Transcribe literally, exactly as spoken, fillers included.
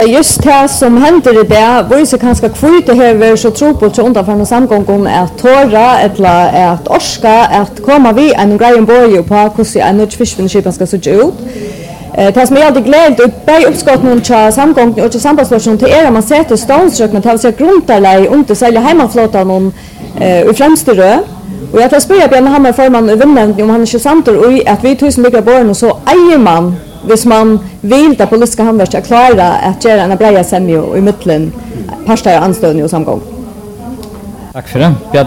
Just det som händer i det, visar kanske kvart det här så tro på till undanförande samgången att tåra eller att orska att komma vi en grej borg på hur en nödvändig fiskfinnskipen ska se ut. Det som jag hade glädjt upp på uppskotten till samgången och till sambandsstationen till er man sätter ståndsrökna till sig grundarlej inte sälja hemmaflottan om i främste rö. Och jag tar spela Björn Hammar förman övernämnt om han är tjugosamt och att vi tusen mycket barn så äger man hvis man vill det politiska handverket att klara att göra en breja semjo i mitten parstar anstående och samgång. Tack för det.